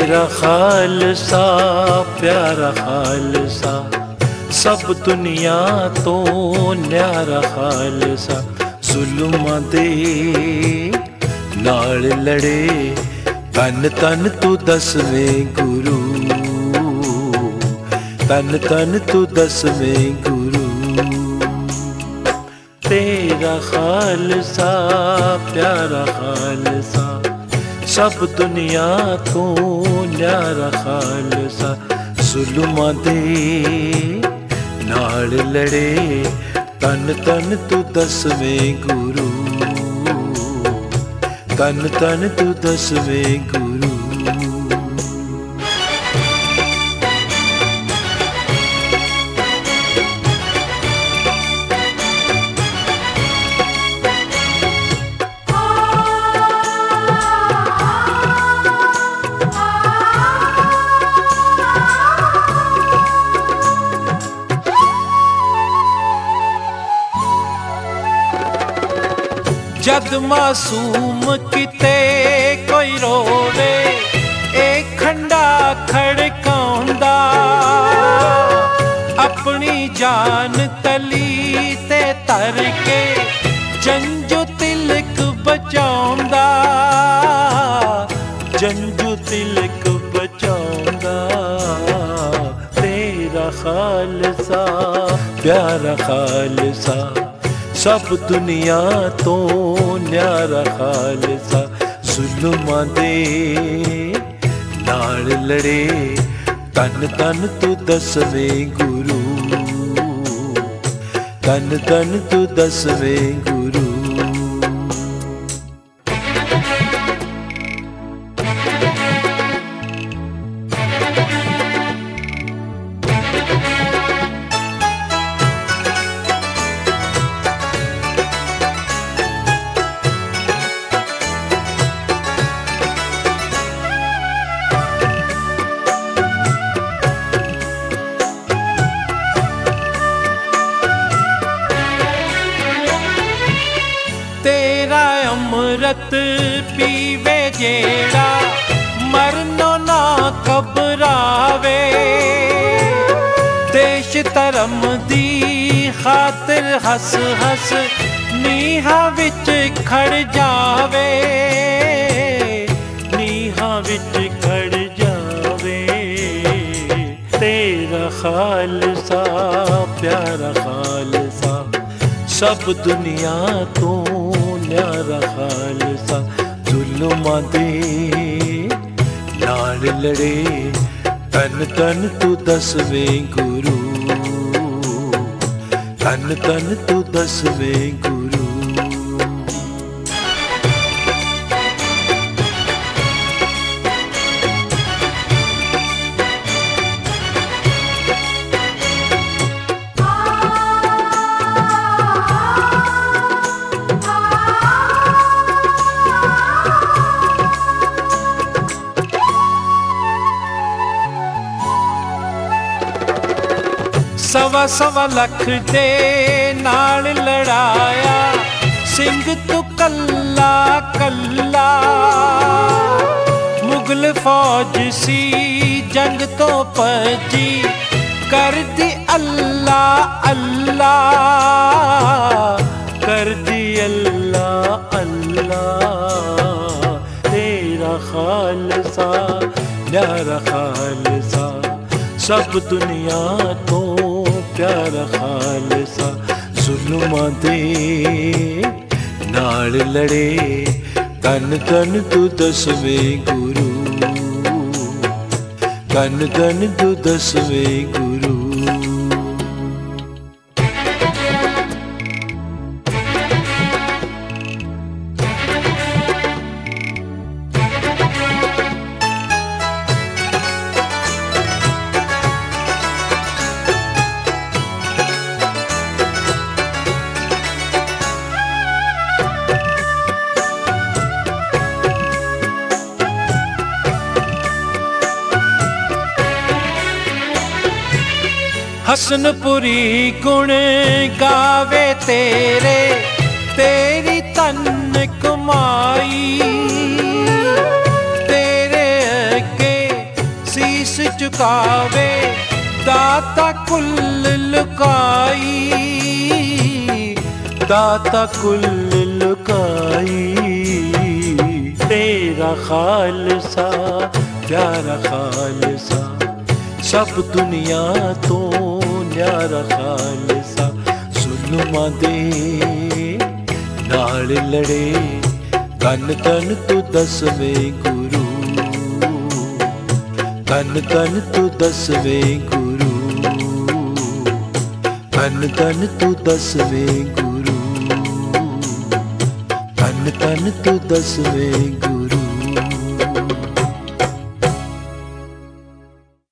तेरा खालसा प्यारा खालसा, सब दुनिया तो न्यारा खालसा। जुल्मां दे नाल लड़े तन तन तू दसवें गुरु, तन तन तू दसवें गुरु। तेरा खालसा प्यारा खालसा, सब दुनिया तो न्यारा खालसा। जुल्मां दे नाल लड़े तन तन तू दसवें गुरु, तन तन तू दसवें गुरु। जद मासूम किते कोई रोवे, एक खंडा खड़काउंदा, अपनी जान तली ते तर के जंजू तिलक बचाउंदा, जंजू तिलक बचाउंदा। तेरा खालसा प्यारा खालसा, सब दुनिया तो न्यारा खालसा। जुल्मां दे नाल लड़े तन तन तू दसवें गुरु, तन तन तू दसवें गुरु। तेरा अमृत पीवे जेड़ा, मरनो ना घबरावे। देश धर्म दी खातिर हस हस नीहा विच खड़ जावे, नीहा विच खड़ जावे। तेरा खालसा प्यारा खालसा, सब दुनिया तो न्यारा खालसा। जुल्मां दे नाल लड़े तन तन तू दसवें गुरु, तन तन तू दसवें गुरु। सवा सवा लख दे नाल लड़ाया, सिंह तू कल्ला कल्ला। मुगल फौज सी जंग तो भजी, कर दी अल्लाह अल्लाह, कर दी अल्लाह अल्लाह। तेरा खालसा न्यारा खालसा, सब दुनिया तो प्यारा खालसा। जुल्मां दे नाल लड़े तन तन तू दसवें गुरु, तन तन तू दसवें गुरु। हसनपुरी गुण गावे तेरे, तेरी तन कमाई। तेरे अगे ਚੁਕਾਵੇ ਦਾਤਾ ਕੁੱਲ ਲੁਕਾਈ, ਦਾਤਾ ਕੁੱਲ ਲੁਕਾਈ। ਤੇਰਾ ਖਾਲਸਾ ਪਿਆਰਾ ਖਾਲਸਾ, ਸਭ ਦੁਨੀਆ ਤੋਂ ਨਿਆਰਾ ਖਾਲਸਾ। ਜ਼ੁਲਮਾਂ ਦੇ ਨਾਲ ਲੜੇ ਧੰਨ ਧੰਨ ਤੂੰ ਦਸਵੇਂ ਗੁਰੂ, ਧੰਨ ਧੰਨ ਤੂੰ ਦਸਵੇਂ ਗੁਰੂ, ਧੰਨ ਧੰਨ ਤੂੰ ਦਸਵੇਂ ਗੁਰੂ, ਧੰਨ ਧੰਨ ਤੂੰ ਦਸਵੇਂ ਗੁਰੂ।